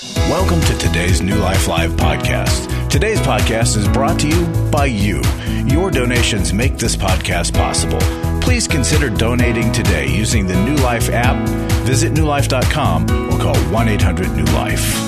Welcome to today's New Life Live podcast. Today's podcast is brought to you by you. Your donations make this podcast possible. Please consider donating today using the New Life app. Visit newlife.com or call 1-800-NEW-LIFE.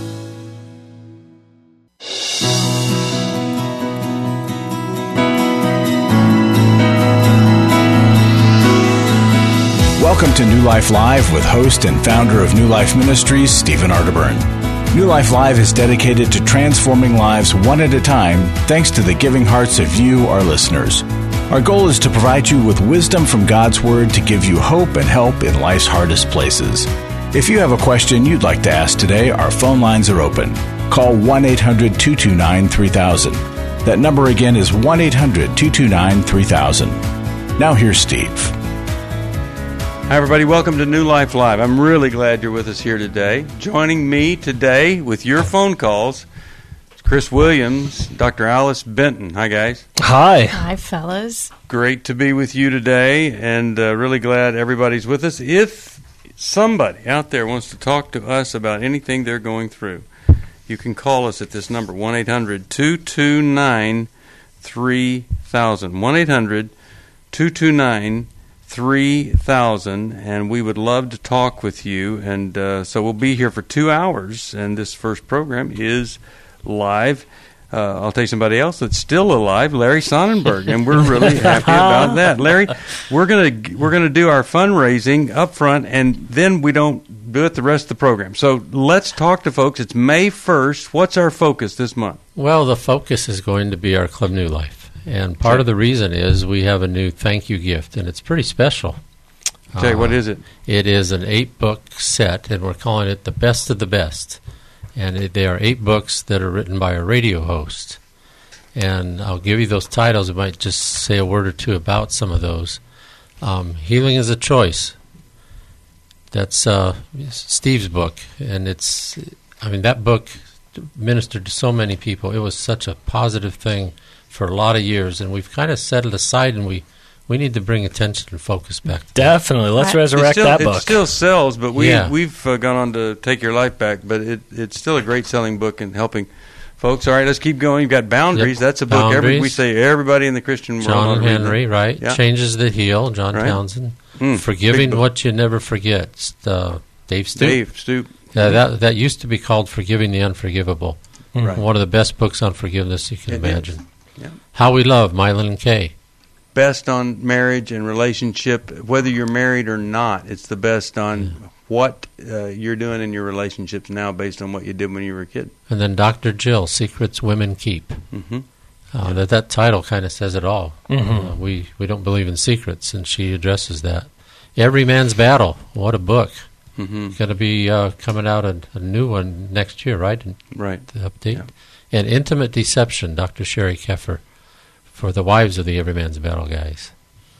Welcome to New Life Live with host and founder of New Life Ministries, Stephen Arterburn. New Life Live is dedicated to transforming lives one at a time thanks to the giving hearts of you, our listeners. Our goal is to provide you with wisdom from God's Word to give you hope and help in life's hardest places. If you have a question you'd like to ask today, our phone lines are open. Call 1-800-229-3000. That number again is 1-800-229-3000. Now here's Steve. Hi, everybody. Welcome to New Life Live. I'm really glad you're with us here today. Joining me today with your phone calls, Chris Williams, Dr. Alice Benton. Hi, guys. Hi. Hi, fellas. Great to be with you today, and really glad everybody's with us. If somebody out there wants to talk to us about anything they're going through, you can call us at this number, 1-800-229-3000. 1-800-229-3000, and we would love to talk with you. And so we'll be here for 2 hours, and this first program is live. I'll tell you somebody else that's still alive, Larry Sonnenberg, and we're really happy about that. Larry, we're gonna do our fundraising up front, and then we don't do it the rest of the program. So let's talk to folks. It's May 1st. What's our focus this month? Well, the focus is going to be our Club New Life. And part of the reason is we have a new thank you gift, and it's pretty special. Okay, what is it? It is an 8-book set, and we're calling it The Best of the Best. And they are 8 books that are written by a radio host. And I'll give you those titles. I might just say a word or two about some of those. Healing is a Choice. That's Steve's book. And that book ministered to so many people. It was such a positive thing for a lot of years, and we've kind of set it aside, and we need to bring attention and focus back. Definitely. Let's resurrect that book. It still sells, but we've gone on to Take Your Life Back, but it's still a great selling book and helping folks. All right, let's keep going. You've got Boundaries. Yep. That's a book we say everybody in the Christian world. John Henry, right? Yeah. Changes that Heal, John Townsend. Forgiving What You Never Forget, Dave Stoop. That used to be called Forgiving the Unforgivable. Right. One of the best books on forgiveness you can imagine. Yeah. How We Love, Mylon Kay. Best on marriage and relationship, whether you're married or not. It's the best on what you're doing in your relationships now based on what you did when you were a kid. And then Dr. Jill, Secrets Women Keep. Mm-hmm. That title kind of says it all. Mm-hmm. We don't believe in secrets, and she addresses that. Every Man's Battle, what a book. Mm-hmm. Going to be coming out a new one next year, right? Right. The update. Yeah. And Intimate Deception, Dr. Sherry Keffer, for the wives of the Every Man's Battle guys.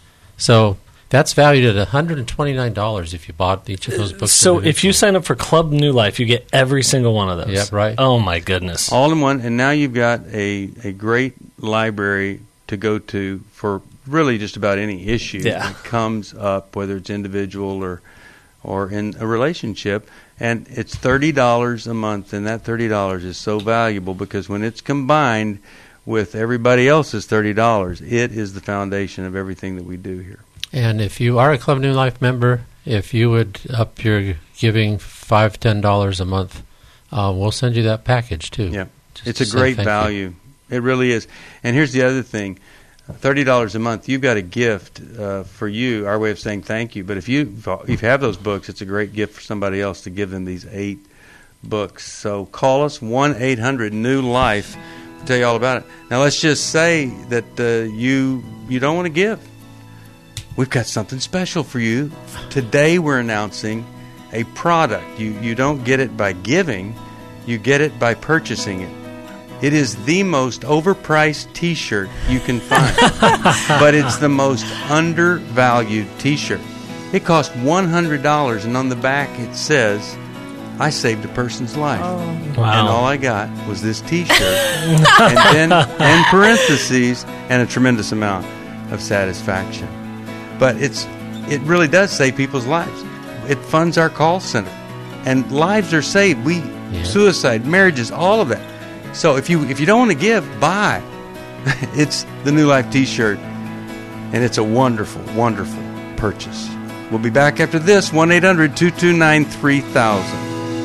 So that's valued at $129 if you bought each of those books. So if you sign up for Club New Life, you get every single one of those. Yep, right. Oh, my goodness. All in one. And now you've got a great library to go to for really just about any issue that comes up, whether it's individual or in a relationship. And it's $30 a month, and that $30 is so valuable because when it's combined with everybody else's $30, it is the foundation of everything that we do here. And if you are a Club New Life member, if you would up your giving $5, $10 a month, we'll send you that package too. Yeah, it's a great value. It really is. And here's the other thing. $30 a month, you've got a gift for you, our way of saying thank you. But if you have those books, it's a great gift for somebody else to give them these 8 books. So call us, 1-800-NEW-LIFE. I'll tell you all about it. Now, let's just say that you don't want to give. We've got something special for you. Today we're announcing a product. You don't get it by giving. You get it by purchasing it. It is the most overpriced T-shirt you can find, but it's the most undervalued T-shirt. It cost $100, and on the back it says, I saved a person's life. Oh. Wow. And all I got was this T-shirt, and then in parentheses, and a tremendous amount of satisfaction. But it really does save people's lives. It funds our call center, and lives are saved. suicide, marriages, all of that. So if you don't want to give, buy. It's the New Life T-shirt, and it's a wonderful, wonderful purchase. We'll be back after this. 1-800-229-3000.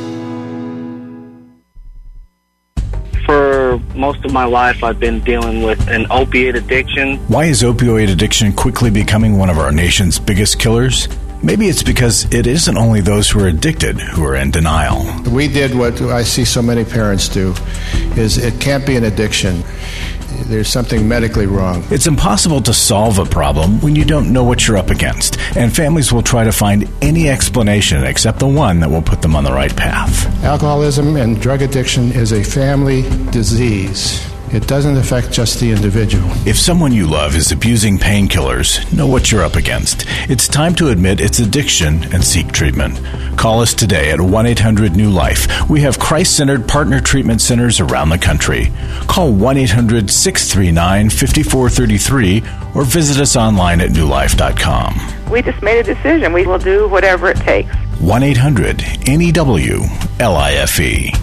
For most of my life, I've been dealing with an opiate addiction. Why is opioid addiction quickly becoming one of our nation's biggest killers? Maybe it's because it isn't only those who are addicted who are in denial. We did what I see so many parents do, is it can't be an addiction. There's something medically wrong. It's impossible to solve a problem when you don't know what you're up against, and families will try to find any explanation except the one that will put them on the right path. Alcoholism and drug addiction is a family disease. It doesn't affect just the individual. If someone you love is abusing painkillers, know what you're up against. It's time to admit it's addiction and seek treatment. Call us today at 1-800-NEW-LIFE. We have Christ-centered partner treatment centers around the country. Call 1-800-639-5433 or visit us online at newlife.com. We just made a decision. We will do whatever it takes. 1-800-NEW-LIFE.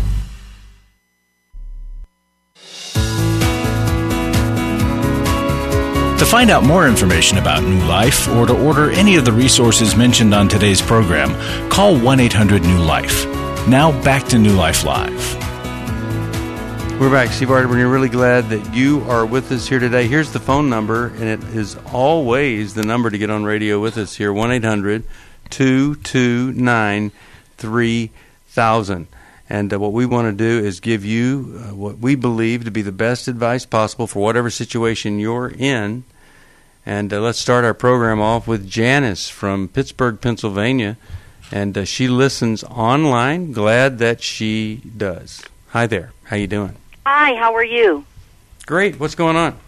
To find out more information about New Life or to order any of the resources mentioned on today's program, call 1-800-NEW-LIFE. Now back to New Life Live. We're back. Steve Arterburn. We're really glad that you are with us here today. Here's the phone number, and it is always the number to get on radio with us here, 1-800-229-3000. And what we want to do is give you what we believe to be the best advice possible for whatever situation you're in. And let's start our program off with Janice from Pittsburgh, Pennsylvania. And she listens online. Glad that she does. Hi there. How you doing? Hi, how are you? Great. What's going on?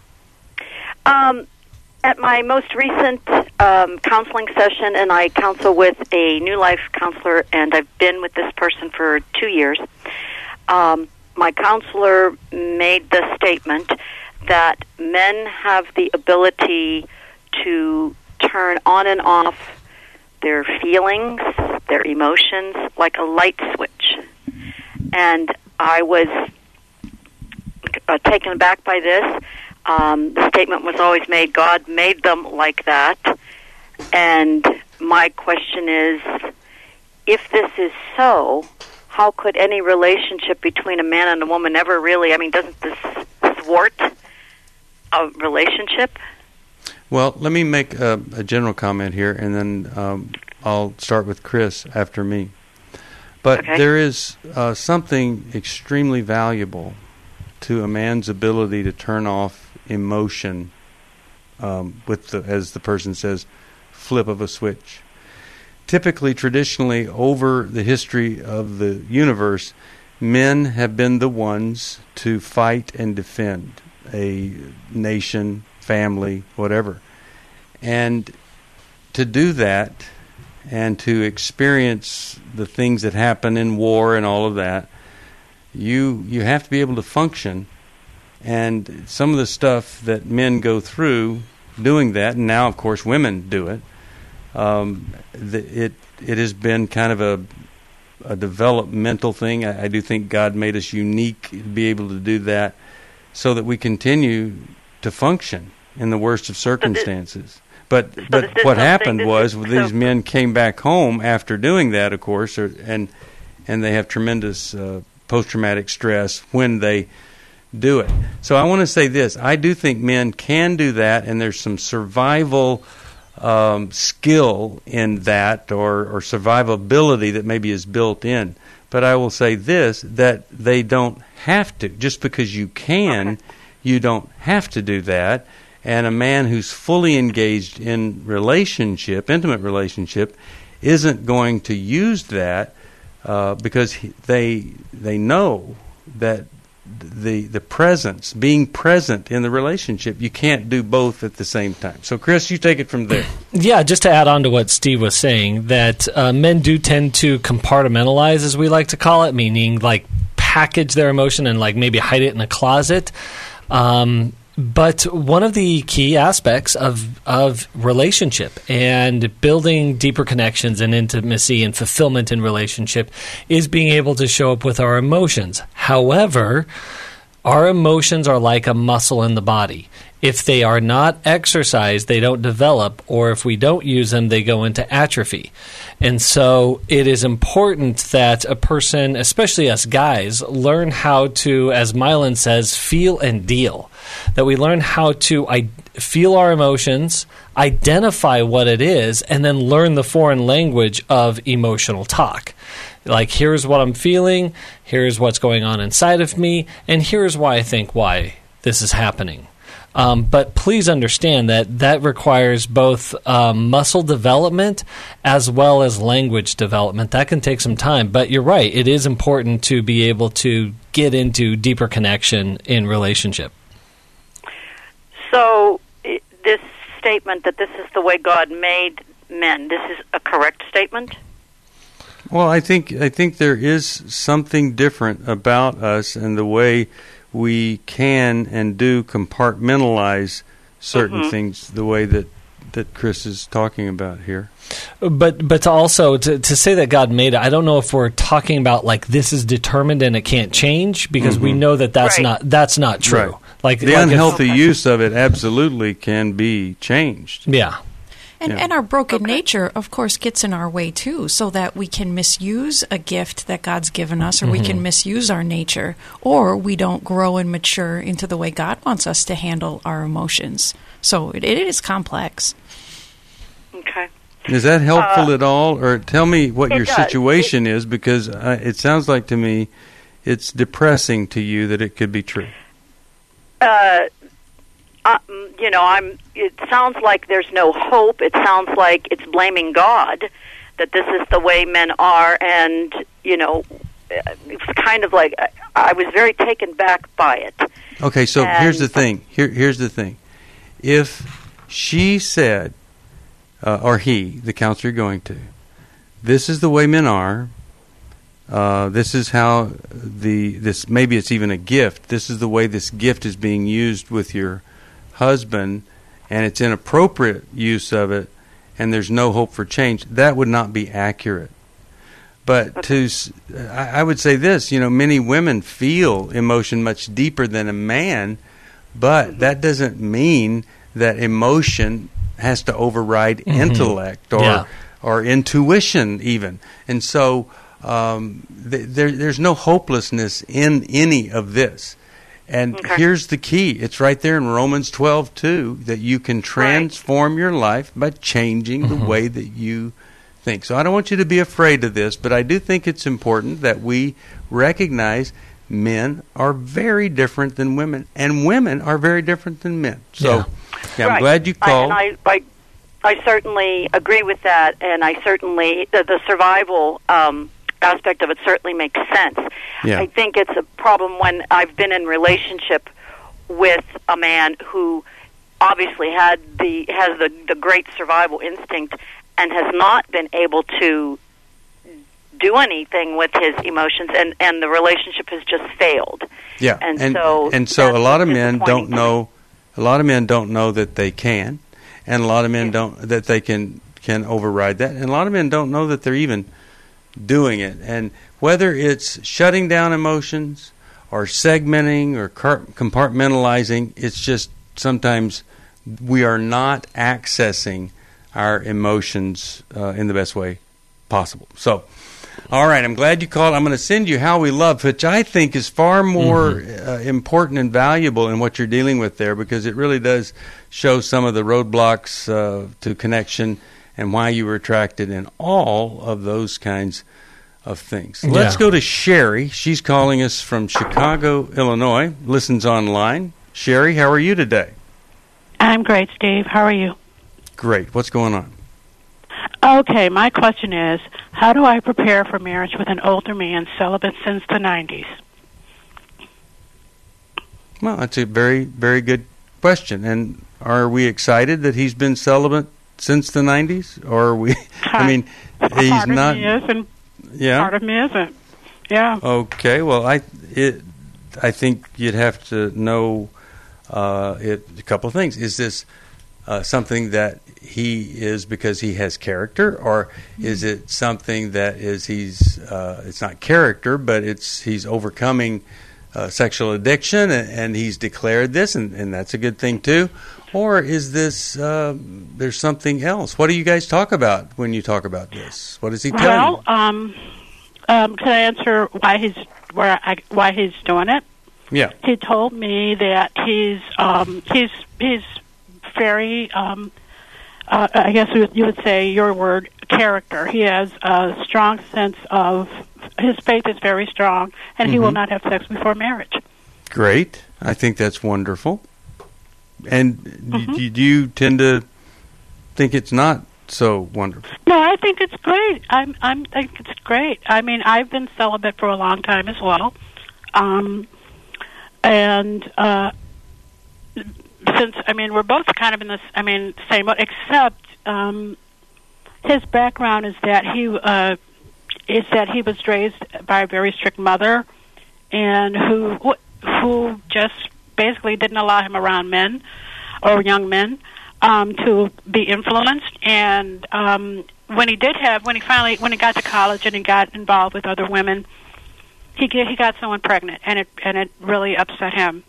At my most recent counseling session, and I counsel with a New Life counselor, and I've been with this person for 2 years, my counselor made the statement that men have the ability to turn on and off their feelings, their emotions, like a light switch. And I was taken aback by this. The statement was always made, God made them like that. And my question is, if this is so, how could any relationship between a man and a woman ever really, doesn't this thwart a relationship? Well, let me make a general comment here, and then I'll start with Chris after me. But okay. There is something extremely valuable to a man's ability to turn off emotion with the, as the person says, flip of a switch. Typically, traditionally, over the history of the universe, men have been the ones to fight and defend a nation, family, whatever. And to do that and to experience the things that happen in war and all of that, you have to be able to function. And some of the stuff that men go through doing that, and now, of course, women do it, it has been kind of a developmental thing. I do think God made us unique to be able to do that so that we continue to function in the worst of circumstances. But what happened was these men came back home after doing that, of course, and they have tremendous post-traumatic stress when they do it. So I want to say this. I do think men can do that, and there's some survival skill in that or survivability that maybe is built in. But I will say this, that they don't have to. Just because you can, you don't have to do that. And a man who's fully engaged in relationship, intimate relationship, isn't going to use that because they know that the presence, being present in the relationship, you can't do both at the same time. So, Chris, you take it from there. Yeah, just to add on to what Steve was saying, that men do tend to compartmentalize, as we like to call it, meaning like package their emotion and like maybe hide it in a closet. But one of the key aspects of relationship and building deeper connections and intimacy and fulfillment in relationship is being able to show up with our emotions. However, our emotions are like a muscle in the body. If they are not exercised, they don't develop, or if we don't use them, they go into atrophy. And so it is important that a person, especially us guys, learn how to, as Mylan says, feel and deal. That we learn how to feel our emotions, identify what it is, and then learn the foreign language of emotional talk. Like, here's what I'm feeling, here's what's going on inside of me, and here's why I think why this is happening. But please understand that requires both muscle development as well as language development. That can take some time, but you're right. It is important to be able to get into deeper connection in relationship. So this statement that this is the way God made men, this is a correct statement? Well, I think there is something different about us and the way we can and do compartmentalize certain things the way that Chris is talking about here. But also to say that God made it, I don't know if we're talking about like this is determined and it can't change, because we know that's not true. Right. Like the unhealthy use of it absolutely can be changed. Yeah. And our broken nature, of course, gets in our way, too, so that we can misuse a gift that God's given us, or we can misuse our nature, or we don't grow and mature into the way God wants us to handle our emotions. So it is complex. Okay. Is that helpful at all? Or tell me what your situation is, because it sounds like to me it's depressing to you that it could be true. It sounds like there's no hope. It sounds like it's blaming God that this is the way men are, and it's kind of like I was very taken back by it. Okay, so here's the thing. Here's the thing. If she said, or he, the counselor you're going to, this is the way men are. This is how this maybe it's even a gift. This is the way this gift is being used with your husband, and it's inappropriate use of it, and there's no hope for change. That would not be accurate. But I would say this, many women feel emotion much deeper than a man, but that doesn't mean that emotion has to override intellect or intuition even. And so there's no hopelessness in any of this. And here's the key. It's right there in Romans 12:2, that you can transform your life by changing the way that you think. So I don't want you to be afraid of this, but I do think it's important that we recognize men are very different than women, and women are very different than men. So I'm glad you called. I certainly agree with that, and I certainly, the survival aspect of it certainly makes sense. Yeah. I think it's a problem when I've been in relationship with a man who obviously has the great survival instinct and has not been able to do anything with his emotions, and the relationship has just failed. Yeah, and so a lot of men don't know. A lot of men don't know that they can, and a lot of men don't that they can override that, and a lot of men don't know that they're even doing it. And whether it's shutting down emotions or segmenting or compartmentalizing, it's just sometimes we are not accessing our emotions in the best way possible. So, all right, I'm glad you called. I'm going to send you How We Love, which I think is far more important and valuable in what you're dealing with there, because it really does show some of the roadblocks to connection and why you were attracted and all of those kinds of things. Let's go to Sherry. She's calling us from Chicago, Illinois, listens online. Sherry, how are you today? I'm great, Steve. How are you? Great. What's going on? Okay, my question is, how do I prepare for marriage with an older man celibate since the 90s? Well, that's a very, very good question. And are we excited that he's been celibate since the 90s? Or are we, I mean, he's not. Part of me is, and part of me isn't. Yeah. Okay, well, I think you'd have to know a couple of things. Is this something that he is because he has character, or is it something that is it's not character, but he's overcoming sexual addiction and he's declared this, and that's a good thing too? Or is this there's something else? What do you guys talk about when you talk about this? What does he tell you? Can I answer why he's doing it? Yeah. He told me that he's very, I guess you would say your word, character. He has a strong sense of, his faith is very strong, and he will not have sex before marriage. Great. I think that's wonderful. And do you tend to think it's not so wonderful? No, I think it's great. I think it's great. I mean, I've been celibate for a long time as well. Since, we're both kind of in this, same, except his background is that he was raised by a very strict mother, and who just basically didn't allow him around men or young men to be influenced. And when he got to college and he got involved with other women, he got someone pregnant, and it really upset him.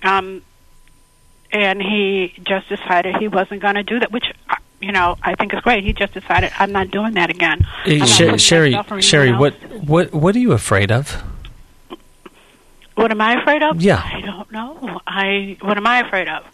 And he just decided he wasn't going to do that, which, I think is great. He just decided, I'm not doing that again. Sherry, what are you afraid of? What am I afraid of? Yeah. I don't know. What am I afraid of?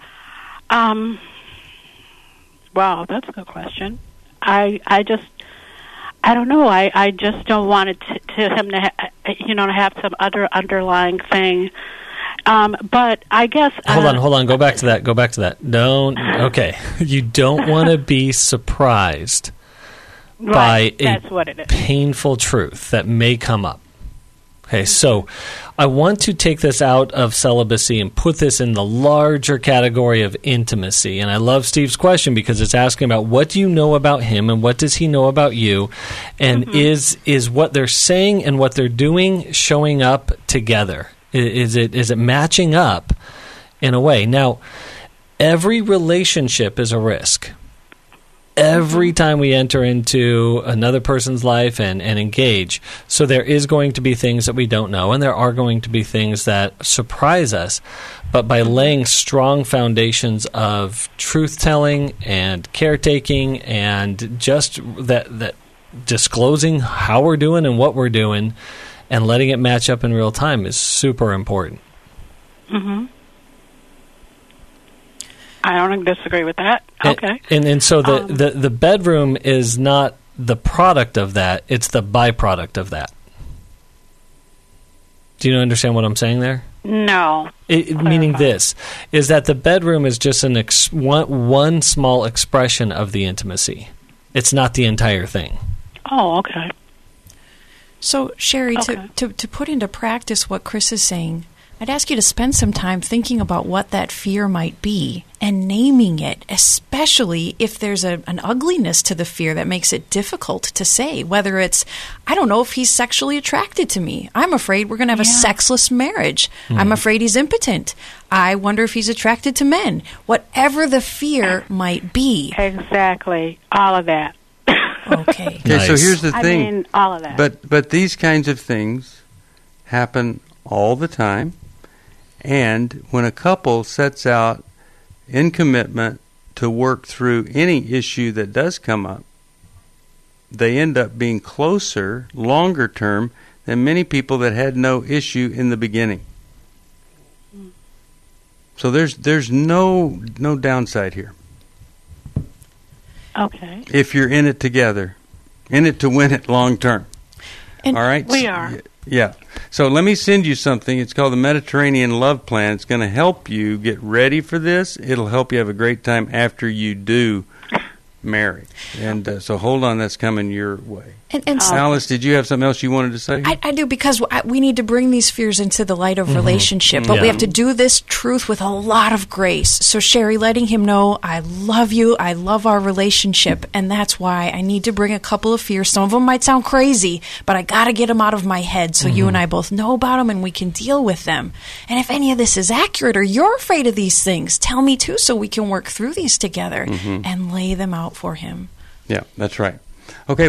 Wow, that's a good question. I don't know. I just don't want him to have some other underlying thing. But I guess... Hold on. Go back to that. Okay. You don't want to be surprised by that's what it is. Painful truth that may come up. Okay, so I want to take this out of celibacy and put this in the larger category of intimacy. And I love Steve's question because it's asking about what do you know about him and what does he know about you? And is what they're saying and what they're doing showing up together? Is it matching up in a way? Now, every relationship is a risk. Every time we enter into another person's life and engage. So there is going to be things that we don't know, and there are going to be things that surprise us. But by laying strong foundations of truth-telling and caretaking and just that disclosing how we're doing and what we're doing and letting it match up in real time is super important. I don't disagree with that. Okay. And so the bedroom is not the product of that, it's the byproduct of that. Do you understand what I'm saying there? No. Meaning this, is that the bedroom is just one small expression of the intimacy. It's not the entire thing. Oh, okay. So, Sherry, to put into practice what Chris is saying, I'd ask you to spend some time thinking about what that fear might be and naming it, especially if there's an ugliness to the fear that makes it difficult to say, whether it's, I don't know if he's sexually attracted to me. I'm afraid we're going to have a sexless marriage. I'm afraid he's impotent. I wonder if he's attracted to men. Whatever the fear might be. Exactly. All of that. Okay. Nice. So here's the thing. I mean, all of that. But these kinds of things happen all the time. And when a couple sets out in commitment to work through any issue that does come up, they end up being closer, longer term, than many people that had no issue in the beginning. So there's no downside here. Okay. If you're in it together, in it to win it long term. All right? We are. Yeah. So let me send you something. It's called the Mediterranean Love Plan. It's going to help you get ready for this. It'll help you have a great time after you do marry. And so hold on, that's coming your way. And Alice, did you have something else you wanted to say? I do, because we need to bring these fears into the light of relationship, but we have to do this truth with a lot of grace. So, Sherry, letting him know, I love you, I love our relationship, and that's why I need to bring a couple of fears. Some of them might sound crazy, but I got to get them out of my head so you and I both know about them and we can deal with them. And if any of this is accurate or you're afraid of these things, tell me too so we can work through these together and lay them out for him. Yeah, that's right. Okay,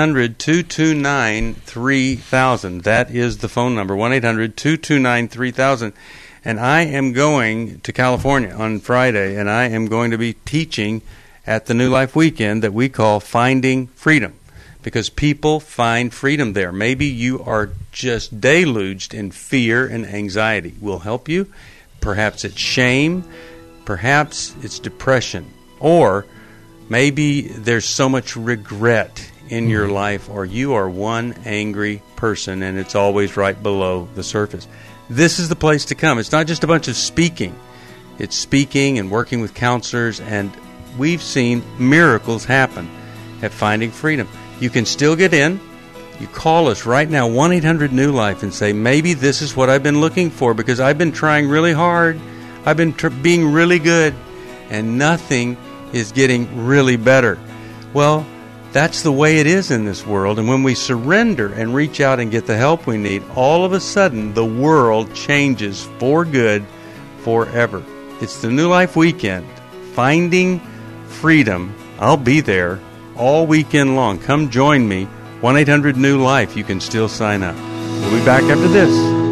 1-800-229-3000. That is the phone number, 1-800-229-3000. And I am going to California on Friday, and I am going to be teaching at the New Life Weekend that we call Finding Freedom, because people find freedom there. Maybe you are just deluged in fear and anxiety. We'll help you. Perhaps it's shame. Perhaps it's depression. Or maybe there's so much regret in your life, or you are one angry person and it's always right below the surface. This is the place to come. It's not just a bunch of speaking. It's speaking and working with counselors, and we've seen miracles happen at Finding Freedom. You can still get in. You call us right now, 1-800-NEW-LIFE, and say, maybe this is what I've been looking for, because I've been trying really hard. I've been being really good, and nothing is getting really better. Well, that's the way it is in this world. And when we surrender and reach out and get the help we need, all of a sudden the world changes for good forever. It's the New Life Weekend, Finding Freedom. I'll be there all weekend long. Come join me. 1-800-NEW-LIFE. You can still sign up. We'll be back after this.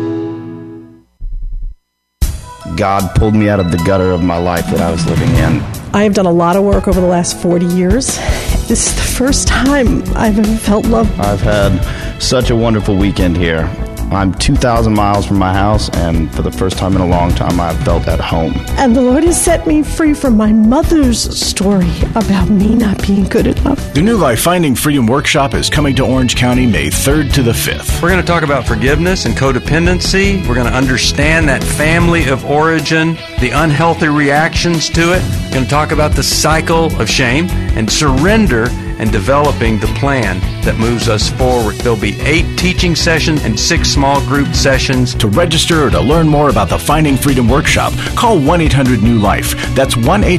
God pulled me out of the gutter of my life that I was living in. I have done a lot of work over the last 40 years. This is the first time I've ever felt love. I've had such a wonderful weekend here. I'm 2,000 miles from my house, and for the first time in a long time, I've felt at home. And the Lord has set me free from my mother's story about me not being good enough. The New Life Finding Freedom Workshop is coming to Orange County May 3rd to the 5th. We're going to talk about forgiveness and codependency. We're going to understand that family of origin, the unhealthy reactions to it. We're going to talk about the cycle of shame and surrender, and developing the plan that moves us forward. There'll be 8 teaching sessions and 6 small group sessions. To register or to learn more about the Finding Freedom Workshop, call 1-800-NEW-LIFE. That's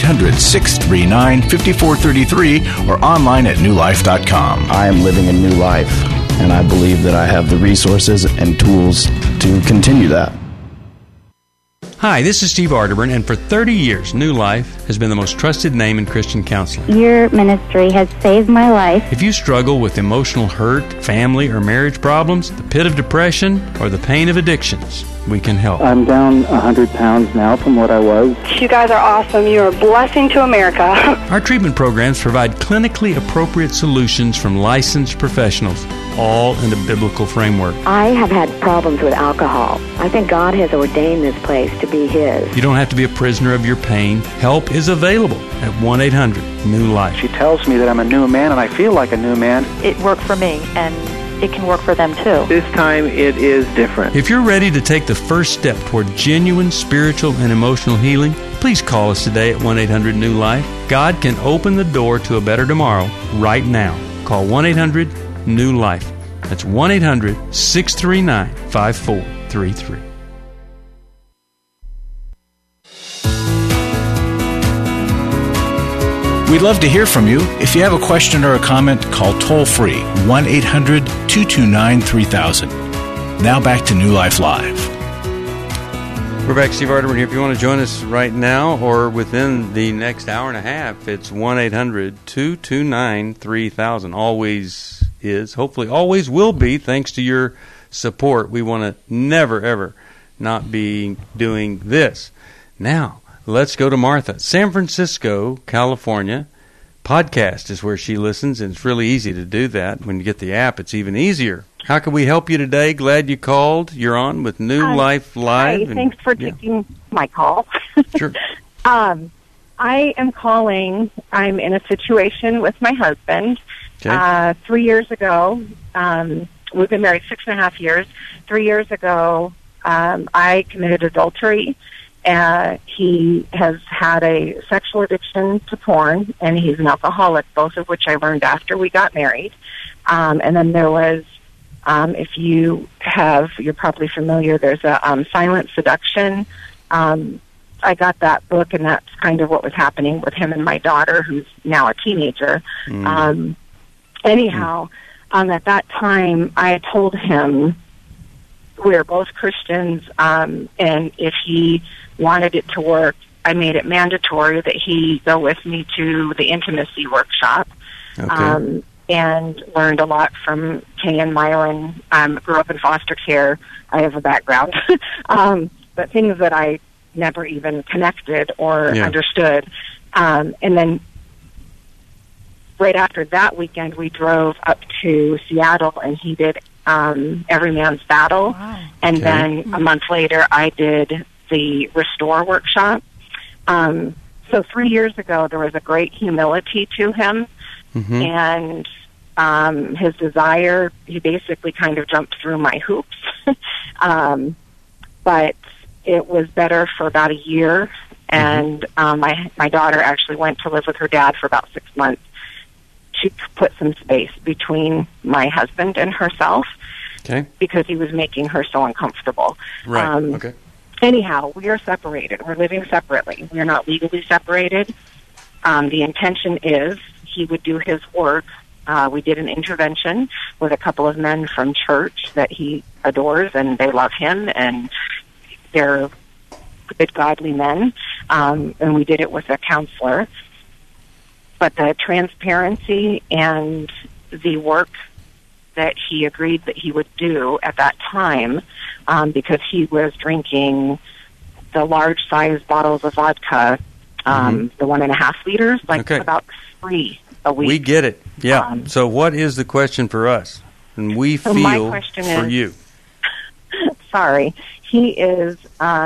1-800-639-5433 or online at newlife.com. I am living a new life, and I believe that I have the resources and tools to continue that. Hi, this is Steve Arterburn, and for 30 years, New Life has been the most trusted name in Christian counseling. Your ministry has saved my life. If you struggle with emotional hurt, family or marriage problems, the pit of depression, or the pain of addictions, we can help. I'm down 100 pounds now from what I was. You guys are awesome. You're a blessing to America. Our treatment programs provide clinically appropriate solutions from licensed professionals, all in a biblical framework. I have had problems with alcohol. I think God has ordained this place to be His. You don't have to be a prisoner of your pain. Help is available at 1-800-NEW-LIFE. She tells me that I'm a new man, and I feel like a new man. It worked for me, and it can work for them too. This time it is different. If you're ready to take the first step toward genuine spiritual and emotional healing, please call us today at 1-800-NEW-LIFE. God can open the door to a better tomorrow right now. Call 1-800-NEW-LIFE. That's 1-800-639-5433. We'd love to hear from you. If you have a question or a comment, call toll-free 1-800-229-3000. Now back to New Life Live. We're back. Steve Arterburn here. If you want to join us right now or within the next hour and a half, it's 1-800-229-3000. Always is. Hopefully always will be, thanks to your support. We want to never, ever not be doing this. Now, let's go to Martha. San Francisco, California. Podcast is where she listens, and it's really easy to do that. When you get the app, it's even easier. How can we help you today? Glad you called. You're on with New Life Live. Hi, thanks for taking my call. Sure. I am calling. I'm in a situation with my husband. Okay. 3 years ago, we've been married 6.5 years. 3 years ago, I committed adultery, He has had a sexual addiction to porn, and he's an alcoholic, both of which I learned after we got married. And then there was, if you're probably familiar, there's a Silent Seduction. I got that book, and that's kind of what was happening with him and my daughter, who's now a teenager. Anyhow, at that time, I had told him we're both Christians, and if he wanted it to work, I made it mandatory that he go with me to the intimacy workshop. Okay. And learned a lot from Kay and Myron. Grew up in foster care. I have a background. But things that I never even connected or understood. And then right after that weekend, we drove up to Seattle, and he did Every Man's Battle. Wow. And then a month later, I did the Restore workshop. So 3 years ago, there was a great humility to him. And his desire, he basically kind of jumped through my hoops. But it was better for about a year, and my daughter actually went to live with her dad for about 6 months to put some space between my husband and herself, because he was making her so uncomfortable. Right. Anyhow, we are separated. We're living separately. We are not legally separated. The intention is he would do his work. We did an intervention with a couple of men from church that he adores, and they love him, and they're good, godly men. And we did it with a counselor. But the transparency and the work that he agreed that he would do at that time, because he was drinking the large-size bottles of vodka, the 1.5 liters, about 3 a week. We get it. Yeah. So what is the question for us? And we feel my question for is, you. Sorry. He is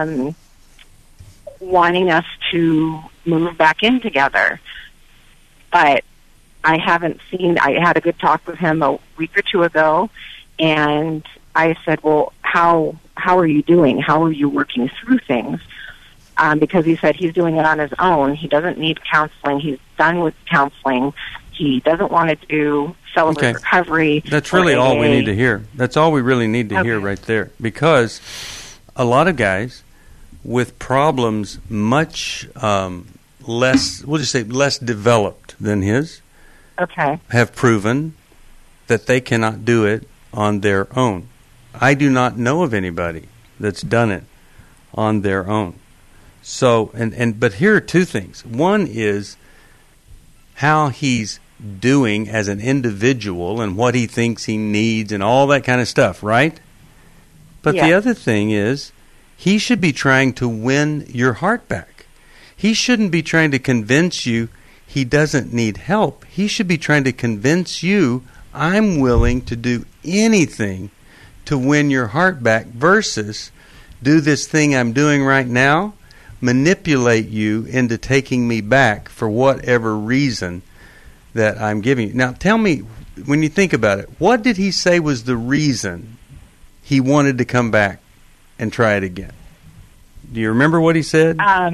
wanting us to move back in together. But I haven't seen, I had a good talk with him a week or two ago, and I said, well, how are you doing? How are you working through things? Because he said he's doing it on his own. He doesn't need counseling. He's done with counseling. He doesn't want to do Celebrate Recovery. That's really all we need to hear. That's all we really need to hear right there. Because a lot of guys with problems much less, we'll just say less developed than his, have proven that they cannot do it on their own. I do not know of anybody that's done it on their own. So, but here are two things. One is how he's doing as an individual and what he thinks he needs and all that kind of stuff, right? But the other thing is he should be trying to win your heart back. He shouldn't be trying to convince you he doesn't need help. He should be trying to convince you, I'm willing to do anything to win your heart back, versus do this thing I'm doing right now, manipulate you into taking me back for whatever reason that I'm giving you. Now, tell me, when you think about it, what did he say was the reason he wanted to come back and try it again? Do you remember what he said?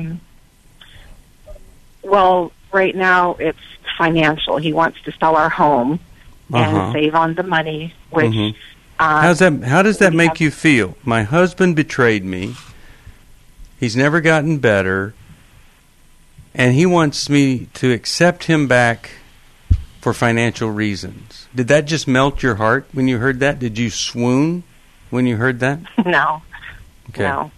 Well, right now it's financial. He wants to sell our home and save on the money, which... how does that make you feel? My husband betrayed me. He's never gotten better. And he wants me to accept him back for financial reasons. Did that just melt your heart when you heard that? Did you swoon when you heard that? No. Okay. No.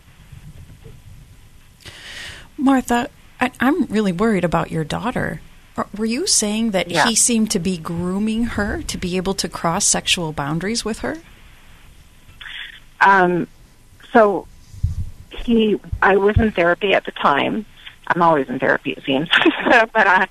Martha, I'm really worried about your daughter. Were you saying that he seemed to be grooming her to be able to cross sexual boundaries with her? So I was in therapy at the time. I'm always in therapy, it seems. But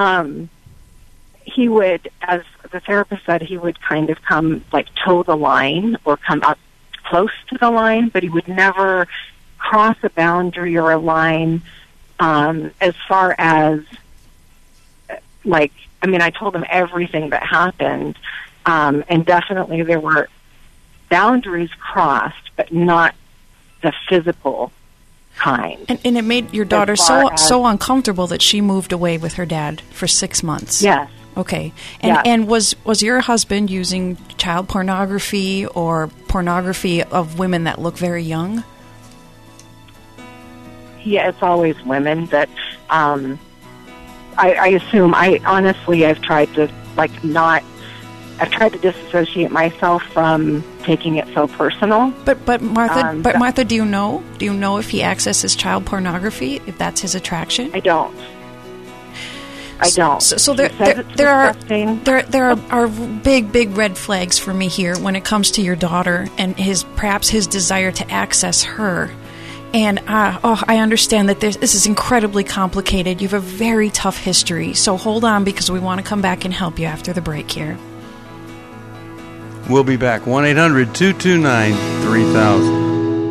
he would, as the therapist said, he would kind of come, like, toe the line or come up close to the line, but he would never cross a boundary or a line as far as, like, I mean, I told him everything that happened, and definitely there were boundaries crossed, but not the physical kind. And it made your daughter so uncomfortable that she moved away with her dad for 6 months. Yes. Okay. And was your husband using child pornography or pornography of women that look very young? Yeah, it's always women that I assume. I've tried to I've tried to disassociate myself from taking it so personal. But Martha, Martha, do you know? Do you know if he accesses child pornography? If that's his attraction? I don't. So there are big red flags for me here when it comes to your daughter and perhaps his desire to access her. And I understand that this is incredibly complicated. You have a very tough history. So hold on, because we want to come back and help you after the break here. We'll be back. 1-800-229-3000.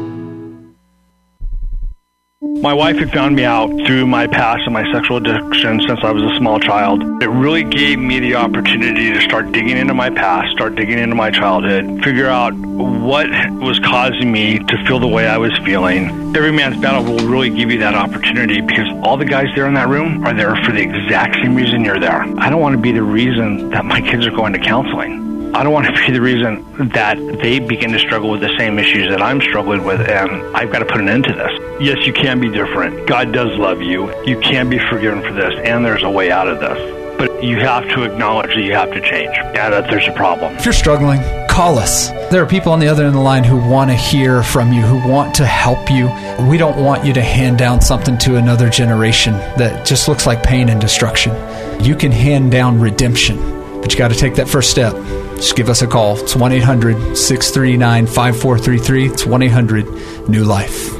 My wife had found me out through my past and my sexual addiction since I was a small child. It really gave me the opportunity to start digging into my past, start digging into my childhood, figure out what was causing me to feel the way I was feeling. Every Man's Battle will really give you that opportunity, because all the guys there in that room are there for the exact same reason you're there. I don't want to be the reason that my kids are going to counseling. I don't want to be the reason that they begin to struggle with the same issues that I'm struggling with, and I've got to put an end to this. Yes, you can be different. God does love you. You can be forgiven for this, and there's a way out of this. But you have to acknowledge that you have to change, and that there's a problem. If you're struggling, call us. There are people on the other end of the line who want to hear from you, who want to help you. We don't want you to hand down something to another generation that just looks like pain and destruction. You can hand down redemption, but you got to take that first step. Just give us a call. It's 1-800-639-5433. It's 1-800-NEW-LIFE.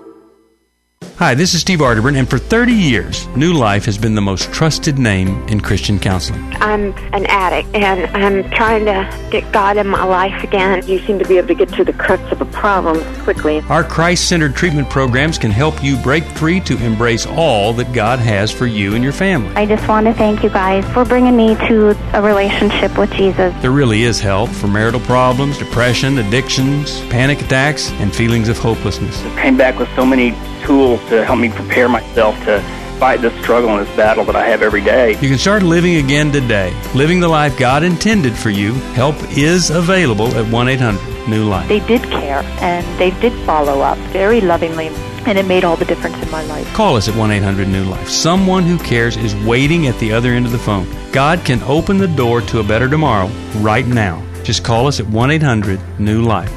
Hi, this is Steve Arterburn, and for 30 years, New Life has been the most trusted name in Christian counseling. I'm an addict, and I'm trying to get God in my life again. You seem to be able to get to the crux of a problem quickly. Our Christ-centered treatment programs can help you break free to embrace all that God has for you and your family. I just want to thank you guys for bringing me to a relationship with Jesus. There really is help for marital problems, depression, addictions, panic attacks, and feelings of hopelessness. I came back with so many tools to help me prepare myself to fight this struggle and this battle that I have every day. You can start living again today, living the life God intended for you. Help is available at 1-800-NEW-LIFE. They did care, and they did follow up very lovingly, and it made all the difference in my life. Call us at 1-800-NEW-LIFE. Someone who cares is waiting at the other end of the phone. God can open the door to a better tomorrow right now. Just call us at 1-800-NEW-LIFE.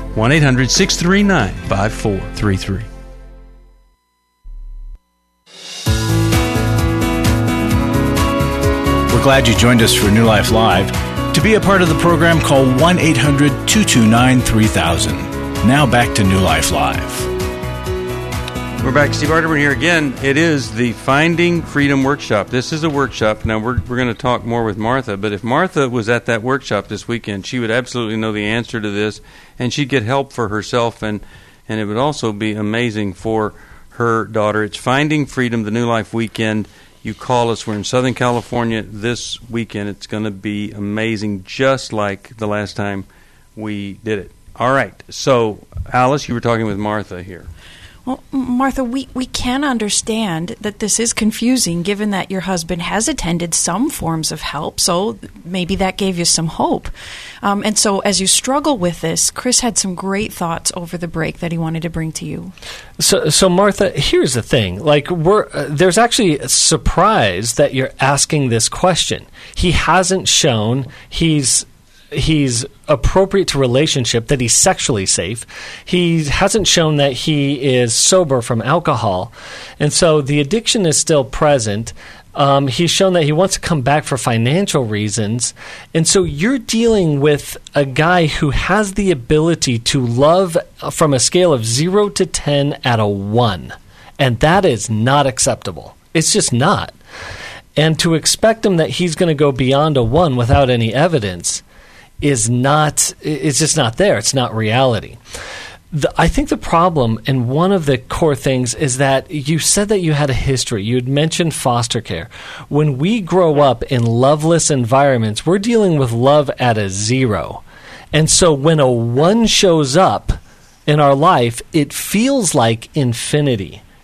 1-800-639-5433. Glad you joined us for New Life Live. To be a part of the program, call 1-800-229-3000. Now back to New Life Live. We're back. Steve Arterburn here again. It is the Finding Freedom Workshop. This is a workshop. Now, we're going to talk more with Martha, but if Martha was at that workshop this weekend, she would absolutely know the answer to this, and she'd get help for herself, and it would also be amazing for her daughter. It's Finding Freedom, the New Life Weekend. You call us. We're in Southern California this weekend. It's going to be amazing, just like the last time we did it. All right. So, Alice, you were talking with Martha here. Well, Martha, we can understand that this is confusing, given that your husband has attended some forms of help, so maybe that gave you some hope. And so as you struggle with this, Chris had some great thoughts over the break that he wanted to bring to you. So Martha, here's the thing. There's actually a surprise that you're asking this question. He hasn't shown he's appropriate to relationship, that he's sexually safe. He hasn't shown that he is sober from alcohol. And so the addiction is still present. He's shown that he wants to come back for financial reasons. And so you're dealing with a guy who has the ability to love from a scale of 0 to 10 at a 1. And that is not acceptable. It's just not. And to expect him that he's going to go beyond a 1 without any evidence it's just not there. It's not reality. I think the problem, and one of the core things, is that you said that you had a history. You had mentioned foster care. When we grow up in loveless environments, we're dealing with love at a 0. And so when a 1 shows up in our life, it feels like infinity.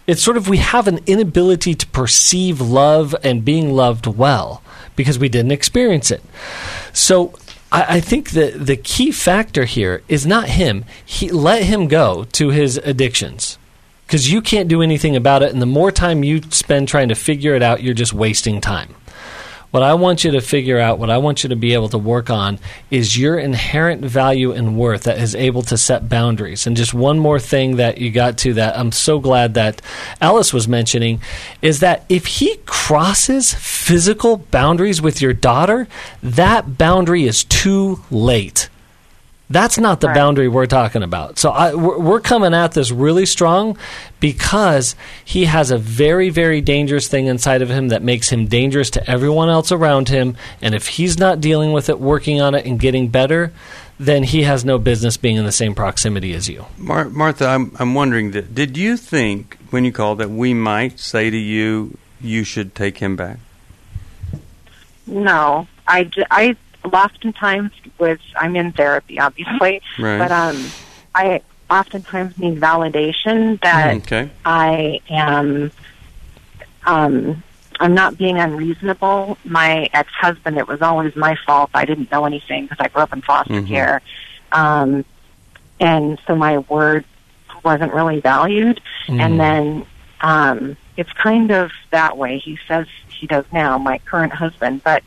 It's sort of we have an inability to perceive love and being loved well because we didn't experience it. So I think that the key factor here is not him. Let him go to his addictions because you can't do anything about it. And the more time you spend trying to figure it out, you're just wasting time. What I want you to figure out, what I want you to be able to work on is your inherent value and worth that is able to set boundaries. And just one more thing that you got to that I'm so glad that Alice was mentioning is that if he crosses physical boundaries with your daughter, that boundary is too late. That's not the boundary we're talking about. So we're coming at this really strong because he has a very, very dangerous thing inside of him that makes him dangerous to everyone else around him. And if he's not dealing with it, working on it, and getting better, then he has no business being in the same proximity as you. Martha, I'm wondering, did you think when you called that we might say to you, you should take him back? No. I oftentimes I'm in therapy, obviously, but I oftentimes need validation that I am I'm not being unreasonable. My ex-husband, it was always my fault. I didn't know anything because I grew up in foster care. And so my word wasn't really valued. And then it's kind of that way. He says he does now, my current husband, but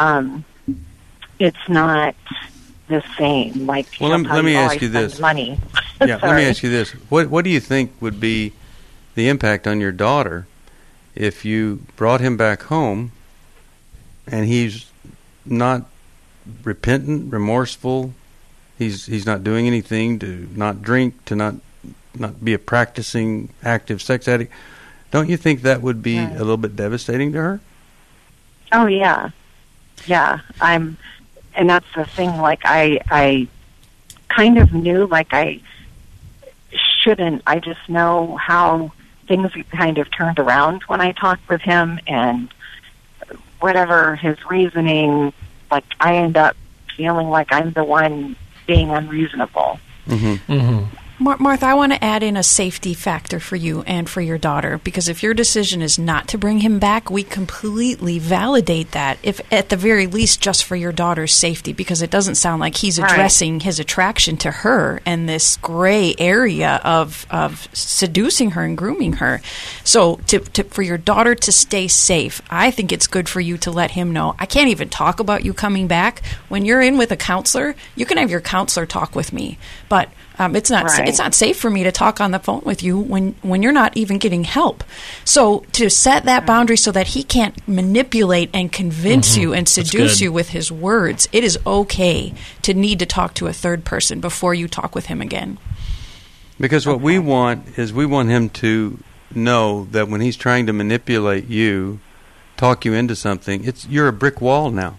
it's not the same. Like, well, let me ask you this. Money. Yeah, let me ask you this. What do you think would be the impact on your daughter if you brought him back home and he's not repentant, remorseful, he's not doing anything to not drink, to not be a practicing active sex addict? Don't you think that would be a little bit devastating to her? Oh, yeah. Yeah, and that's the thing, like, I kind of knew, like, I shouldn't. I just know how things kind of turned around when I talked with him, and whatever his reasoning, like, I end up feeling like I'm the one being unreasonable. Martha, I want to add in a safety factor for you and for your daughter, because if your decision is not to bring him back, we completely validate that, if at the very least just for your daughter's safety, because it doesn't sound like he's addressing his attraction to her and this gray area of seducing her and grooming her. So for your daughter to stay safe, I think it's good for you to let him know, I can't even talk about you coming back. When you're in with a counselor, you can have your counselor talk with me, but it's not safe for me to talk on the phone with you when you're not even getting help. So to set that boundary so that he can't manipulate and convince you and seduce you with his words, it is okay to need to talk to a third person before you talk with him again. Because what we want is we want him to know that when he's trying to manipulate you, talk you into something, you're a brick wall now.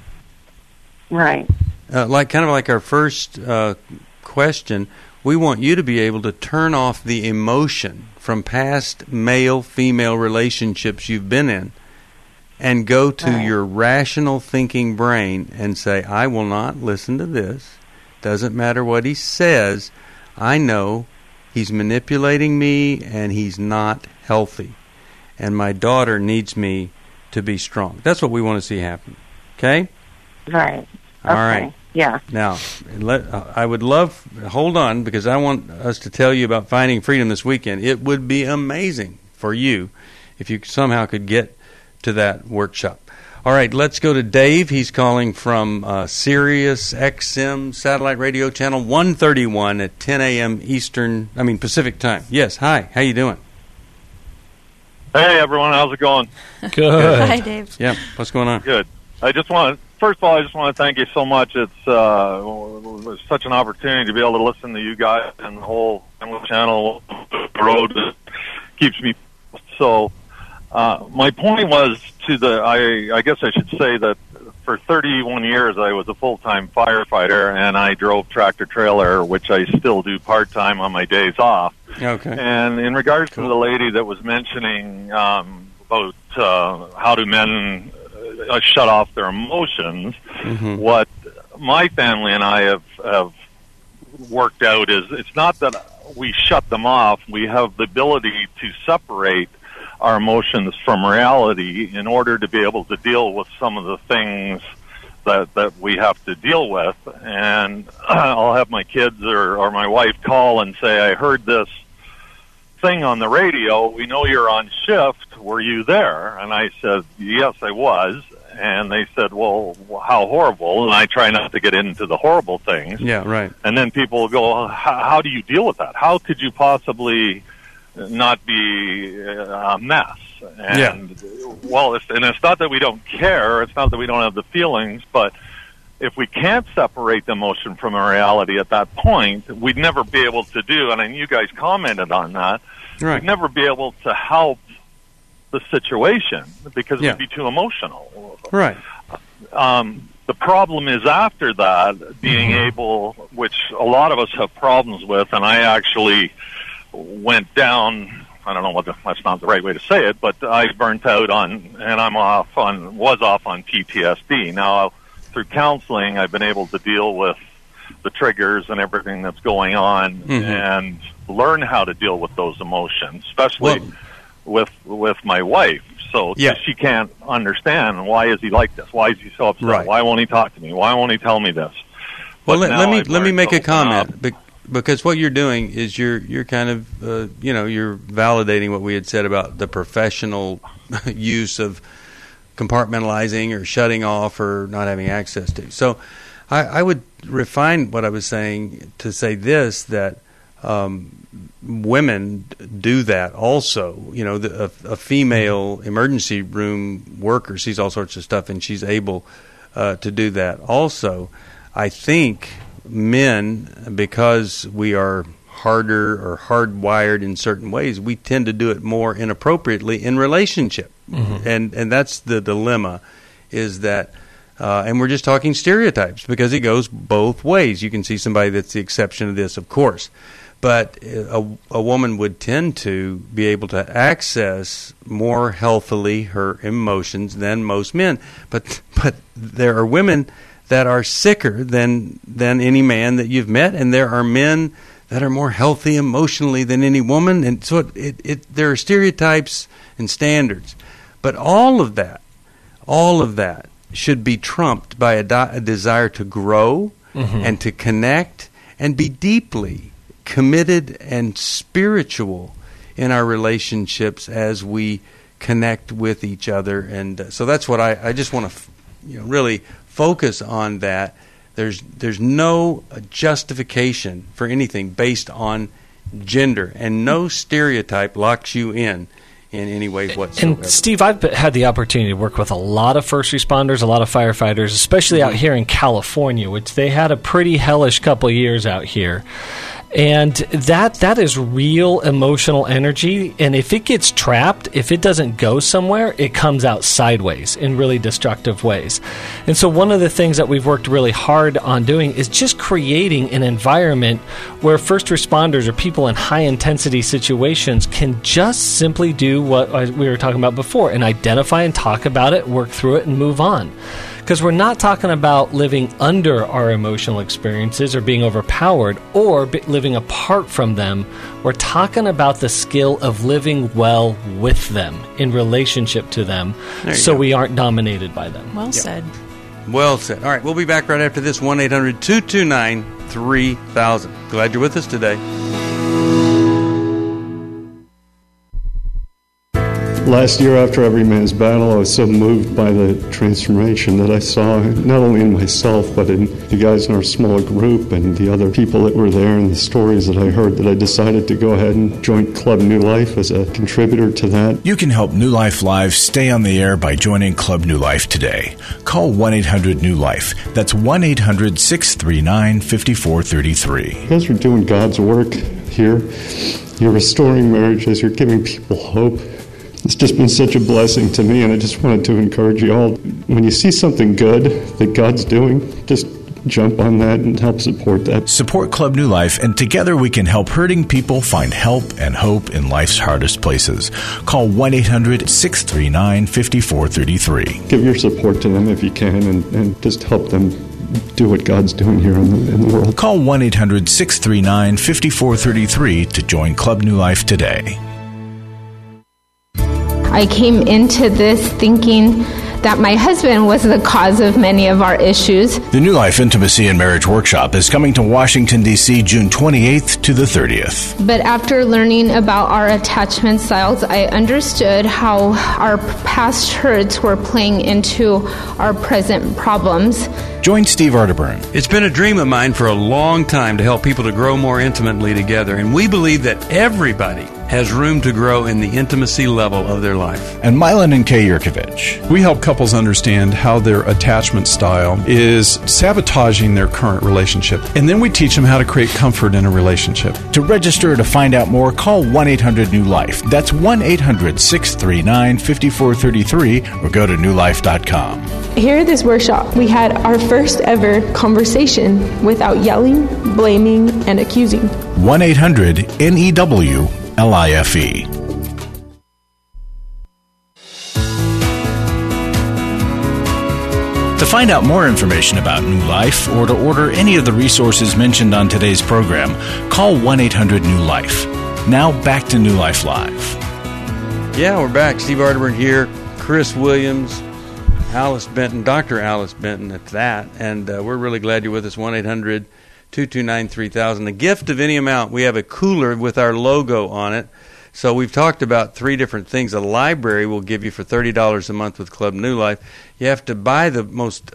Right. Like our first question, we want you to be able to turn off the emotion from past male-female relationships you've been in and go to your rational thinking brain and say, I will not listen to this. Doesn't matter what he says. I know he's manipulating me and he's not healthy. And my daughter needs me to be strong. That's what we want to see happen. Okay? Right. All right. Yeah. Now, I would love, hold on, because I want us to tell you about Finding Freedom this weekend. It would be amazing for you if you somehow could get to that workshop. All right, let's go to Dave. He's calling from Sirius XM Satellite Radio Channel 131 at 10 a.m. Pacific time. Yes, hi. How you doing? Hey, everyone. How's it going? Good. Hi, Dave. Yeah, what's going on? Good. First of all, I just want to thank you so much. It's such an opportunity to be able to listen to you guys and the whole channel road that keeps me. So my point was I guess I should say that for 31 years I was a full-time firefighter, and I drove tractor-trailer, which I still do part-time on my days off. Okay. And in regards to the lady that was mentioning about how do men shut off their emotions, what my family and I have worked out is it's not that we shut them off. We have the ability to separate our emotions from reality in order to be able to deal with some of the things that we have to deal with. And I'll have my kids or my wife call and say, I heard this thing on the radio. We know you're on shift. Were you there? And I said, yes, I was. And they said, well, how horrible. And I try not to get into the horrible things. Yeah, right. And then people go, how do you deal with that? How could you possibly not be a mess? And well, and it's not that we don't care. It's not that we don't have the feelings. But if we can't separate the emotion from the reality at that point, we'd never be able to do, and you guys commented on that, we'd never be able to help the situation because we'd be too emotional. Right. The problem is after that, being able, which a lot of us have problems with, and I actually went down, I don't know that's not the right way to say it, but I burnt out on, and was off on PTSD. Now, through counseling, I've been able to deal with the triggers and everything that's going on and learn how to deal with those emotions, especially with my wife. So she can't understand, why is he like this? Why is he so upset? Right. Why won't he talk to me? Why won't he tell me this? Well, let me make a comment because what you're doing is you're kind of you're validating what we had said about the professional use of compartmentalizing or shutting off or not having access to. So I would refine what I was saying to say this, that women do that also. You know, a female emergency room worker sees all sorts of stuff, and she's able to do that also. I think men, because we are harder or hardwired in certain ways, we tend to do it more inappropriately in relationship. And that's the dilemma, is that and we're just talking stereotypes because it goes both ways. You can see somebody that's the exception to this, of course. But a woman would tend to be able to access more healthily her emotions than most men. But there are women that are sicker than any man that you've met, and there are men that are more healthy emotionally than any woman. And so there are stereotypes and standards. But all of that should be trumped by a desire to grow and to connect and be deeply committed and spiritual in our relationships as we connect with each other. And so that's what I just want to really focus on, that there's no justification for anything based on gender, and no stereotype locks you in any way whatsoever. And Steve, I've had the opportunity to work with a lot of first responders, a lot of firefighters, especially out here in California, which they had a pretty hellish couple of years out here. And that is real emotional energy, and if it gets trapped, if it doesn't go somewhere, it comes out sideways in really destructive ways. And so one of the things that we've worked really hard on doing is just creating an environment where first responders or people in high-intensity situations can just simply do what we were talking about before, and identify and talk about it, work through it, and move on. Because we're not talking about living under our emotional experiences or being overpowered or living apart from them. We're talking about the skill of living well with them, in relationship to them, so we aren't dominated by them. Well said. Well said. All right, we'll be back right after this. 1-800-229-3000. Glad you're with us today. Last year, after Every Man's Battle, I was so moved by the transformation that I saw, not only in myself, but in the guys in our small group and the other people that were there and the stories that I heard, that I decided to go ahead and join Club New Life as a contributor to that. You can help New Life Live stay on the air by joining Club New Life today. Call 1-800-NEW-LIFE. That's 1-800-639-5433. You guys are doing God's work here. You're restoring marriages. You're giving people hope. It's just been such a blessing to me, and I just wanted to encourage you all. When you see something good that God's doing, just jump on that and help support that. Support Club New Life, and together we can help hurting people find help and hope in life's hardest places. Call 1-800-639-5433. Give your support to them if you can, and just help them do what God's doing here in the world. Call 1-800-639-5433 to join Club New Life today. I came into this thinking that my husband was the cause of many of our issues. The New Life Intimacy and Marriage Workshop is coming to Washington, D.C. June 28th to the 30th. But after learning about our attachment styles, I understood how our past hurts were playing into our present problems. Join Steve Arterburn. It's been a dream of mine for a long time to help people to grow more intimately together, and we believe that everybody has room to grow in the intimacy level of their life. And Milan and Kay Yurkovich. We help couples understand how their attachment style is sabotaging their current relationship, and then we teach them how to create comfort in a relationship. To register or to find out more, call 1-800-NEW-LIFE. That's 1-800-639-5433 or go to newlife.com. Here at this workshop, we had our first ever conversation without yelling, blaming, and accusing. 1-800-NEW-LIFE. To find out more information about New Life or to order any of the resources mentioned on today's program, call 1-800-NEW-LIFE. Now back to New Life Live. Yeah, we're back. Steve Arterburn here, Chris Williams, Alice Benton, Dr. Alice Benton at that, and we're really glad you're with us. 1-800-229-3000. A gift of any amount. We have a cooler with our logo on it. So we've talked about three different things. A library will give you for $30 a month with Club New Life. You have to buy the most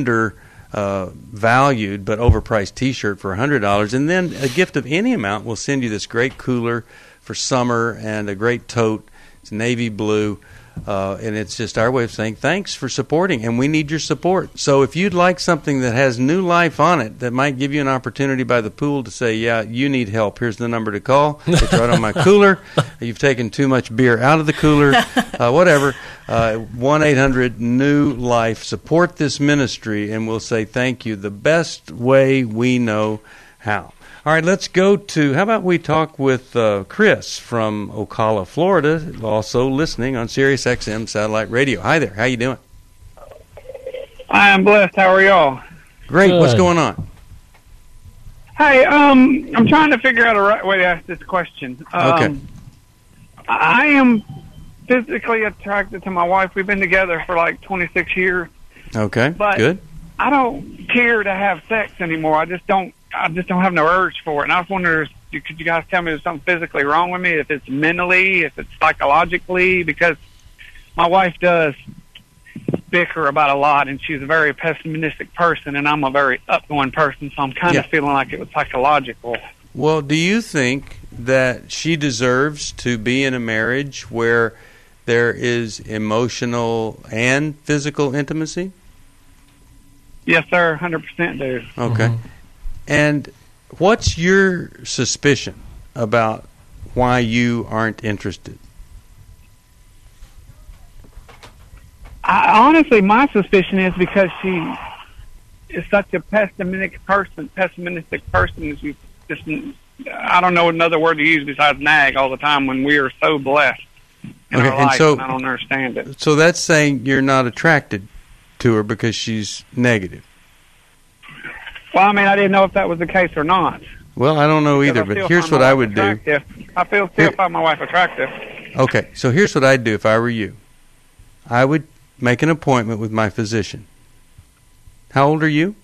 valued but overpriced T-shirt for $100, and then a gift of any amount will send you this great cooler for summer and a great tote. It's navy blue. And it's just our way of saying thanks for supporting, and we need your support. So if you'd like something that has New Life on it that might give you an opportunity by the pool to say, yeah, you need help, here's the number to call. It's right on my cooler. You've taken too much beer out of the cooler, whatever. 1-800-NEW-LIFE. Support this ministry, and we'll say thank you the best way we know how. All right, let's go to, how about we talk with Chris from Ocala, Florida, also listening on Sirius XM Satellite Radio. Hi there, how you doing? I'm blessed. How are y'all? Great. Good. What's going on? Hey, I'm trying to figure out a right way to ask this question. Okay. I am physically attracted to my wife. We've been together for like 26 years. Okay, but good. I don't care to have sex anymore. I just don't have no urge for it. And I was wondering, could you guys tell me if there's something physically wrong with me, if it's mentally, if it's psychologically, because my wife does bicker about a lot, and she's a very pessimistic person, and I'm a very upgoing person, so I'm kind of feeling like it was psychological. Well, do you think that she deserves to be in a marriage where there is emotional and physical intimacy? Yes, sir, 100% do. Okay. Mm-hmm. And what's your suspicion about why you aren't interested? Honestly, my suspicion is because she is such a pessimistic person. She just, I don't know another word to use besides nag all the time when we are so blessed in our life, and I don't understand it. So that's saying you're not attracted to her because she's negative. Well, I mean, I didn't know if that was the case or not. Well, I don't know either, but here's what I would do. I still find my wife attractive. Okay, so here's what I'd do if I were you. I would make an appointment with my physician. How old are you?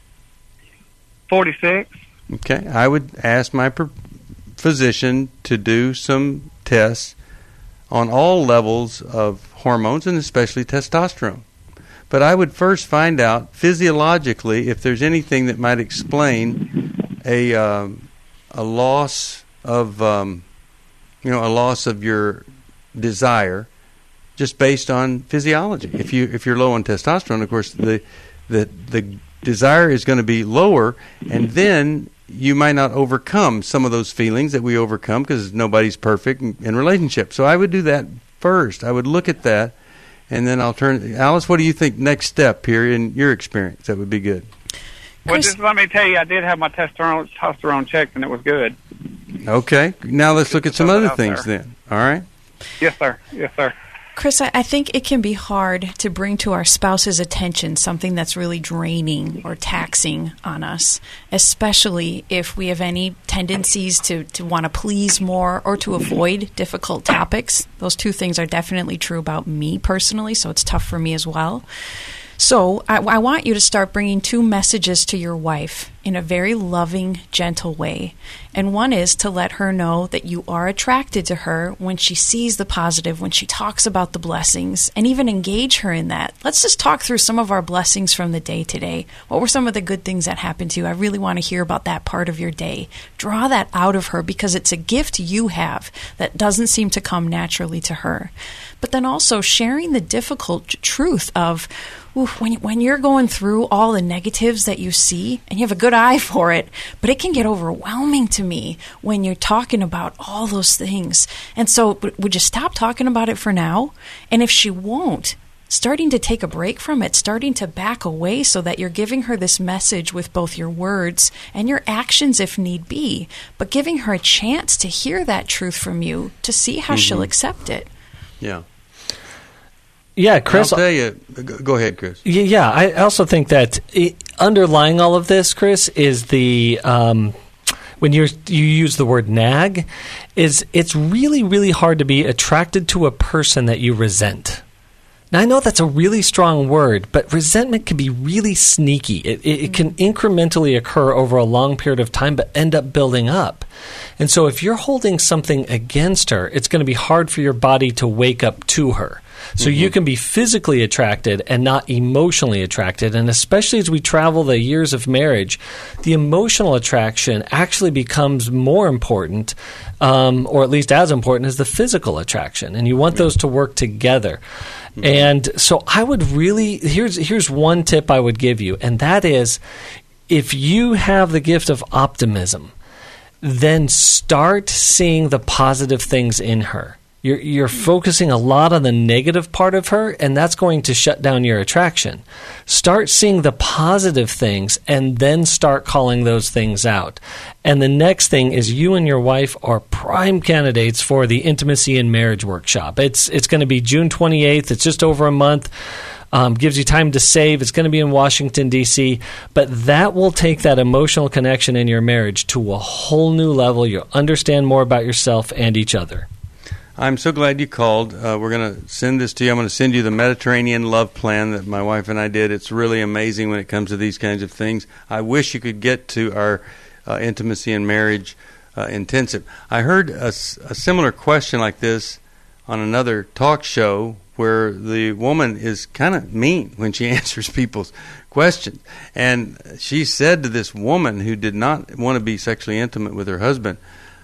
46. Okay, I would ask my physician to do some tests on all levels of hormones and especially testosterone. But I would first find out physiologically if there's anything that might explain a loss of a loss of your desire just based on physiology. If you're low on testosterone, of course the desire is going to be lower, and then you might not overcome some of those feelings that we overcome because nobody's perfect in relationship. So I would do that first. I would look at that. And then I'll turn. Alice, what do you think next step here in your experience that would be good? Well, just let me tell you, I did have my testosterone checked, and it was good. Okay. Now let's look at some other things then. All right? Yes, sir. Yes, sir. Chris, I think it can be hard to bring to our spouse's attention something that's really draining or taxing on us, especially if we have any tendencies to want to please more or to avoid difficult topics. Those two things are definitely true about me personally, so it's tough for me as well. So I want you to start bringing two messages to your wife in a very loving, gentle way. And one is to let her know that you are attracted to her when she sees the positive, when she talks about the blessings, and even engage her in that. Let's just talk through some of our blessings from the day today. What were some of the good things that happened to you? I really want to hear about that part of your day. Draw that out of her because it's a gift you have that doesn't seem to come naturally to her. But then also sharing the difficult truth of, when you're going through all the negatives that you see, and you have a good eye for it, but it can get overwhelming to me when you're talking about all those things. And so would you stop talking about it for now? And if she won't, starting to take a break from it, starting to back away so that you're giving her this message with both your words and your actions if need be, but giving her a chance to hear that truth from you to see how she'll accept it. Yeah. Yeah, Chris. I'll tell you. Go ahead, Chris. Yeah, I also think that underlying all of this, Chris, is the when you use the word nag, is it's really, really hard to be attracted to a person that you resent. Now, I know that's a really strong word, but resentment can be really sneaky. It can incrementally occur over a long period of time, but end up building up. And so if you're holding something against her, it's going to be hard for your body to wake up to her. So you can be physically attracted and not emotionally attracted. And especially as we travel the years of marriage, the emotional attraction actually becomes more important, or at least as important as the physical attraction. And you want those to work together. And so I would really, here's one tip I would give you, and that is if you have the gift of optimism, then start seeing the positive things in her. You're focusing a lot on the negative part of her, and that's going to shut down your attraction. Start seeing the positive things, and then start calling those things out. And the next thing is you and your wife are prime candidates for the Intimacy and Marriage Workshop. It's going to be June 28th. It's just over a month. Gives you time to save. It's going to be in Washington, D.C., but that will take that emotional connection in your marriage to a whole new level. You'll understand more about yourself and each other. I'm so glad you called. We're going to send this to you. I'm going to send you the Mediterranean Love Plan that my wife and I did. It's really amazing when it comes to these kinds of things. I wish you could get to our Intimacy and Marriage Intensive. I heard a similar question like this on another talk show where the woman is kind of mean when she answers people's questions. And she said to this woman who did not want to be sexually intimate with her husband,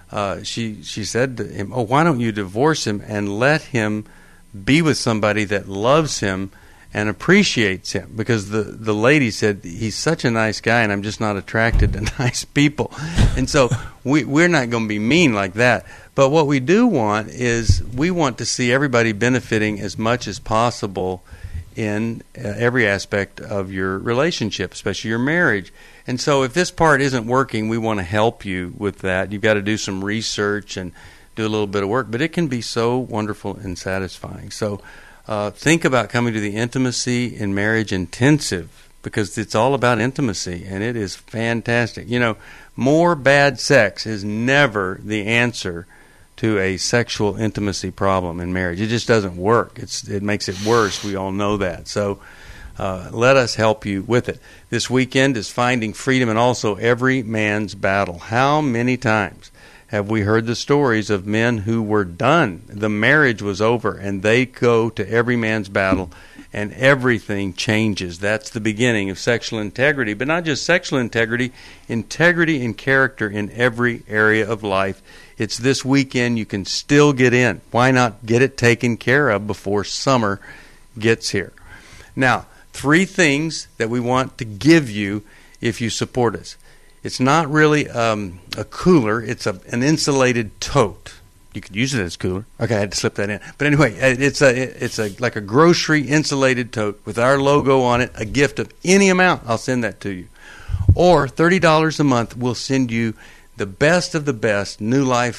she said to him, why don't you divorce him and let him be with somebody that loves him and appreciates him? Because the lady said, he's such a nice guy and I'm just not attracted to nice people. And so we're not going to be mean like that. But what we do want is we want to see everybody benefiting as much as possible in every aspect of your relationship, especially your marriage. And so if this part isn't working, we want to help you with that. You've got to do some research and do a little bit of work, but it can be so wonderful and satisfying. So think about coming to the Intimacy in Marriage Intensive, because it's all about intimacy, and it is fantastic. You know, more bad sex is never the answer to a sexual intimacy problem in marriage. It just doesn't work. It makes it worse. We all know that. So let us help you with it. This weekend is Finding Freedom and also Every Man's Battle. How many times have we heard the stories of men who were done? The marriage was over, and they go to Every Man's Battle, and everything changes. That's the beginning of sexual integrity, but not just sexual integrity, integrity and character in every area of life. It's this weekend. You can still get in. Why not get it taken care of before summer gets here? Now, 3 things that we want to give you if you support us. It's not really a cooler. It's an insulated tote. You could use it as cooler. Okay, I had to slip that in. But anyway, it's like a grocery insulated tote with our logo on it, a gift of any amount. I'll send that to you. Or $30 a month, we'll send you the best of the best New Life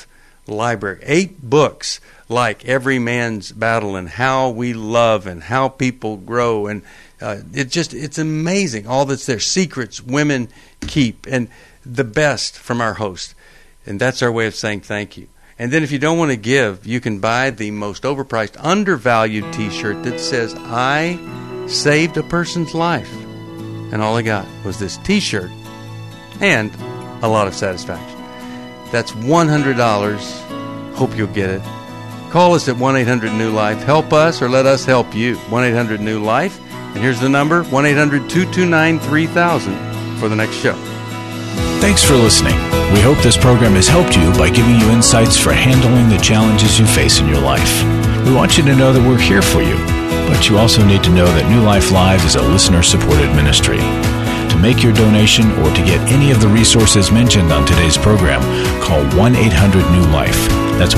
library. 8 books like Every Man's Battle and How We Love and How People Grow. And it's amazing, all that's there. Secrets Women Keep, and the best from our host. And that's our way of saying thank you. And then if you don't want to give, you can buy the most overpriced, undervalued T-shirt that says, I saved a person's life. And all I got was this T-shirt and a lot of satisfaction. That's $100. Hope you'll get it. Call us at 1-800-NEW-LIFE. Help us or let us help you. 1-800-NEW-LIFE. And here's the number, 1-800-229-3000 for the next show. Thanks for listening. We hope this program has helped you by giving you insights for handling the challenges you face in your life. We want you to know that we're here for you, but you also need to know that New Life Live is a listener-supported ministry. To make your donation or to get any of the resources mentioned on today's program, call 1-800-NEW-LIFE. That's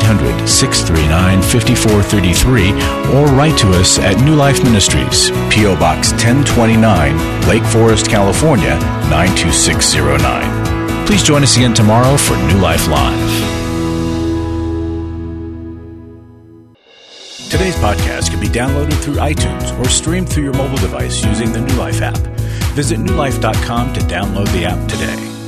1-800-639-5433, or write to us at New Life Ministries, P.O. Box 1029, Lake Forest, California, 92609. Please join us again tomorrow for New Life Live. Today's podcast can be downloaded through iTunes or streamed through your mobile device using the New Life app. Visit newlife.com to download the app today.